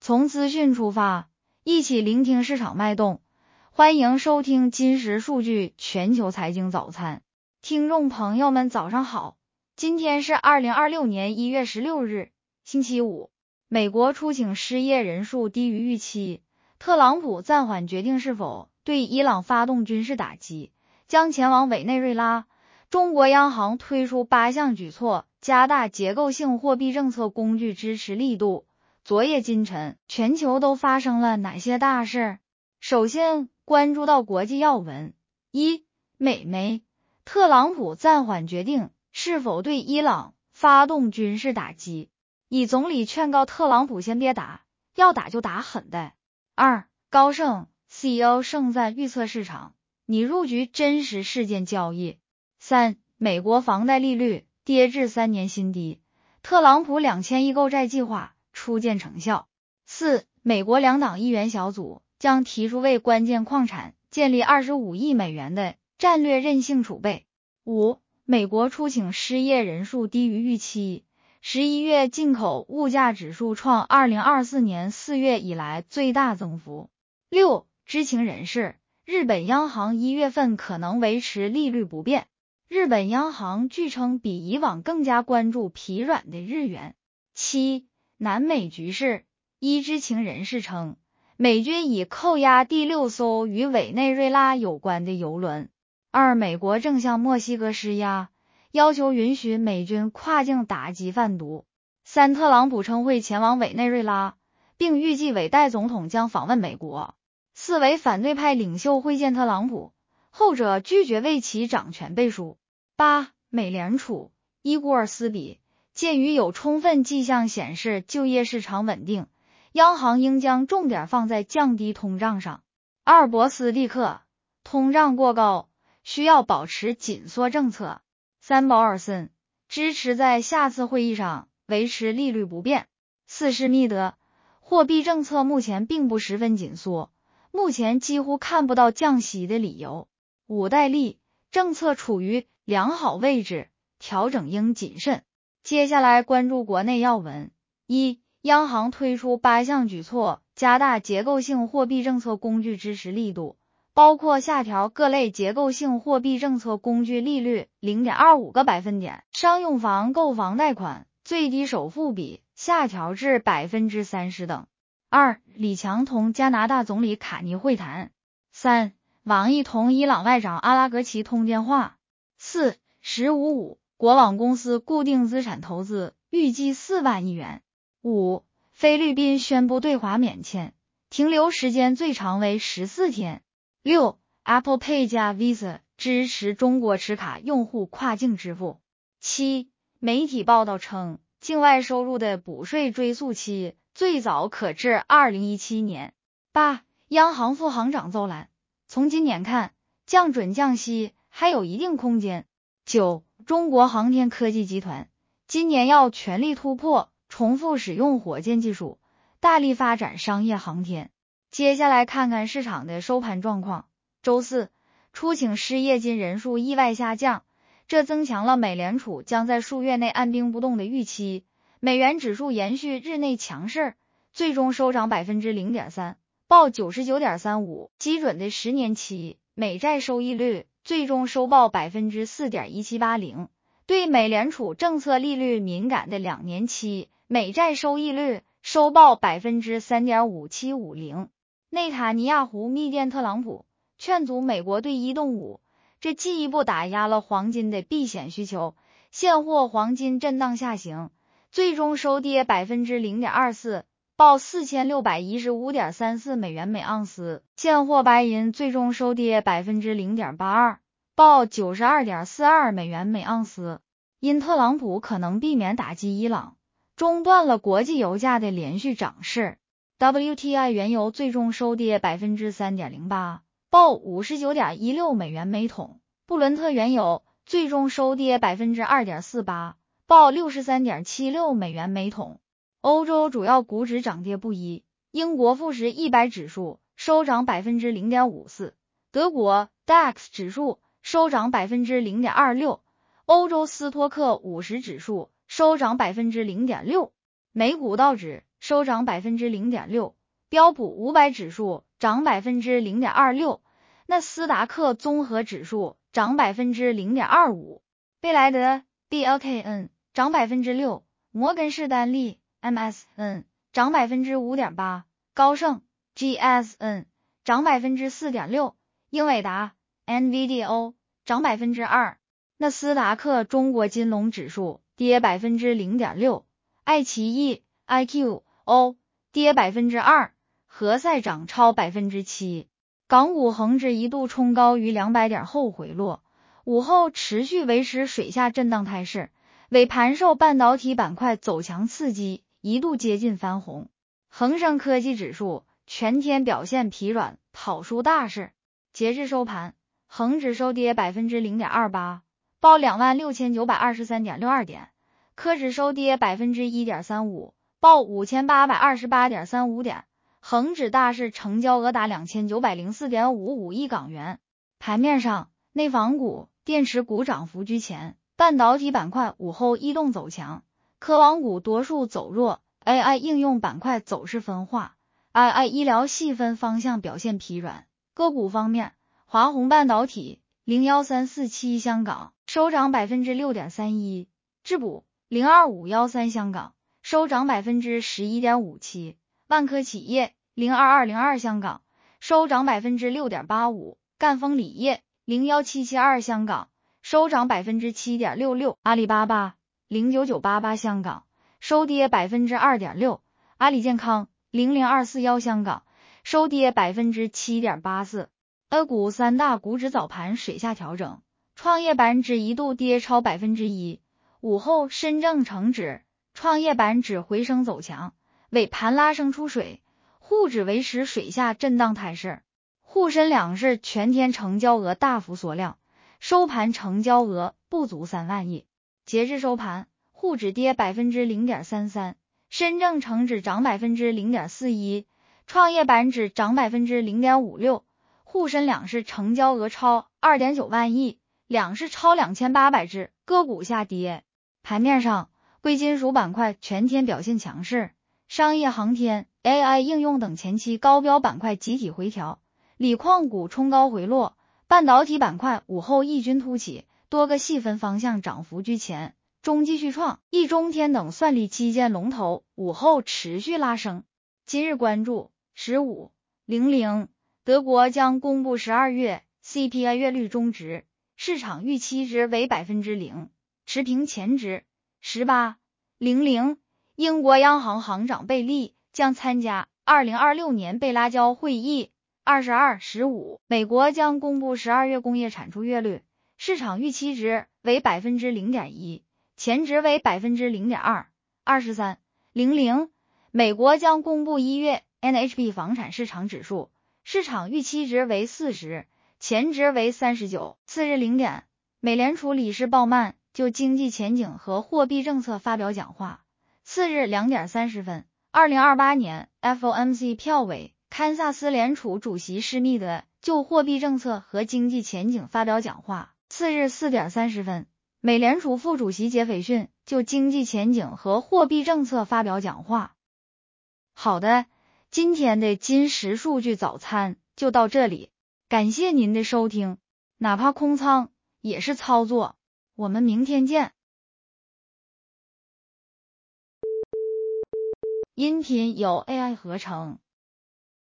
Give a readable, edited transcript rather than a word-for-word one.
从资讯出发，一起聆听市场脉动。欢迎收听金石数据全球财经早餐。听众朋友们早上好，今天是2026年1月16日，星期五。美国初请失业人数低于预期，特朗普暂缓决定是否对伊朗发动军事打击，将前往委内瑞拉。中国央行推出8项举措，加大结构性货币政策工具支持力度。昨夜今晨，全球都发生了哪些大事？首先关注到国际要闻。一、美媒，特朗普暂缓决定是否对伊朗发动军事打击。以总理劝告特朗普先别打，要打就打狠的。二、高盛 CEO 盛赞预测市场拟入局真实事件交易。三、美国房贷利率跌至3年新低，特朗普2000亿购债计划初见成效。四、美国两党议员小组将提出为关键矿产建立25亿美元的战略韧性储备。五、美国初请失业人数低于预期，11月进口物价指数创2024年4月以来最大增幅。六、知情人士，日本央行1月份可能维持利率不变。日本央行据称比以往更加关注疲软的日元。七、南美局势，一知情人士称，美军已扣押第6艘与委内瑞拉有关的油轮。二、美国正向墨西哥施压，要求允许美军跨境打击贩毒。三、特朗普称会前往委内瑞拉，并预计委代总统将访问美国。四、为反对派领袖会见特朗普，后者拒绝为其掌权背书。八、美联储，伊古尔斯比，鉴于有充分迹象显示就业市场稳定，央行应将重点放在降低通胀上。二、博斯蒂克，通胀过高，需要保持紧缩政策。三、保尔森，支持在下次会议上维持利率不变。四、施密德，货币政策目前并不十分紧缩，目前几乎看不到降息的理由。五、戴利，政策处于良好位置，调整应谨慎。接下来关注国内要闻。一、央行推出8项举措，加大结构性货币政策工具支持力度，包括下调各类结构性货币政策工具利率 0.25个百分点，商用房购房贷款最低首付比下调至 30% 等。二、李强同加拿大总理卡尼会谈。三、王毅同伊朗外长阿拉格齐通电话。四、15.5国网公司固定资产投资预计4万亿元。五、菲律宾宣布对华免签，停留时间最长为14天。六、Apple Pay 加 Visa 支持中国持卡用户跨境支付。七、媒体报道称，境外收入的补税追溯期最早可至2017年。八、央行副行长邹兰，从今年看，降准降息还有一定空间。九、中国航天科技集团今年要全力突破重复使用火箭技术，大力发展商业航天。接下来看看市场的收盘状况。周四，初请失业金人数意外下降，这增强了美联储将在数月内按兵不动的预期。美元指数延续日内强势，最终收涨 0.3%， 报 99.35， 基准的10年期美债收益率最终收报 4.1780%， 对美联储政策利率敏感的2年期美债收益率收报 3.5750%。 内塔尼亚胡密电特朗普，劝阻美国对伊动武，这进一步打压了黄金的避险需求，现货黄金震荡下行，最终收跌 0.24%， 报 4615.34 美元每盎司。现货白银最终收跌 0.82%， 报 92.42 美元每盎司。因特朗普可能避免打击伊朗，中断了国际油价的连续涨势。WTI 原油最终收跌 3.08%， 报 59.16 美元每桶。布伦特原油最终收跌 2.48%， 报 63.76 美元每桶。欧洲主要股指涨跌不一，英国富时100指数收涨 0.54%， 德国 DAX 指数收涨 0.26%， 欧洲斯托克50指数收涨 0.6%。美股道指收涨 0.6%， 标普500指数涨 0.26%， 纳斯达克综合指数涨 0.25%， 贝莱德 BLKN 涨 6%， 摩根士丹利 MSN 涨 5.8%， 高盛 GSN 涨 4.6%， 英伟达 NVDO 涨 2%， 纳斯达克中国金龙指数跌 0.6%， 爱奇艺 IQO 跌 2%， 何塞涨超 7%。 港股恒指一度冲高于200点后回落，午后持续维持水下震荡态势，尾盘受半导体板块走强刺激，一度接近翻红。恒生科技指数全天表现疲软，跑输大市。截至收盘，恒指收跌 0.28%， 报 26,923.62 点，科指收跌 1.35%， 报 5,828.35 点。恒指大市成交额达 2,904.55 亿港元。盘面上，内房股、电池股涨幅居前，半导体板块午后异动走强，科网股多数走弱， AI 应用板块走势分化， AI 医疗细分方向表现疲软。个股方面，华虹半导体01347香港收涨 6.31%， 智补02513香港收涨 11.57%， 万科企业02202香港收涨 6.85%， 赣锋锂业01772香港收涨 7.66%， 阿里巴巴09988香港收跌 2.6%， 阿里健康00241香港收跌 7.84%。 股三大股指早盘水下调整，创业板指一度跌超 1%， 午后深证成指、创业板指回升走强，尾盘拉升出水，沪指维持水下震荡态势。沪深两市全天成交额大幅缩量，收盘成交额不足3万亿。截至收盘，沪指跌 0.33%， 深证成指涨 0.41%， 创业板指涨 0.56%， 沪深两市成交额超 2.9 万亿，两市超2800只，个股下跌。盘面上，贵金属板块全天表现强势，商业航天、AI 应用等前期高标板块集体回调，锂矿股冲高回落，半导体板块午后异军突起，多个细分方向涨幅居前，中继续创、易中天等算力基建龙头午后持续拉升。今日关注1500，德国将公布12月 CPI 月率中值，市场预期值为 0%， 持平前值。1800，英国央行行长贝利将参加2026年贝拉交会议。22-15，美国将公布12月工业产出月率，市场预期值为 0.1%， 前值为 0.2%。23-00，美国将公布1月 NHB 房产市场指数，市场预期值为40，前值为39。次日0点，美联储理事鲍曼就经济前景和货币政策发表讲话。次日2点30分，2028年 FOMC 票委堪萨斯联储主席施密德就货币政策和经济前景发表讲话。次日4点30分，美联储副主席杰斐逊就经济前景和货币政策发表讲话。好的，今天的金石数据早餐就到这里，感谢您的收听，哪怕空仓也是操作，我们明天见。音频由 AI 合成。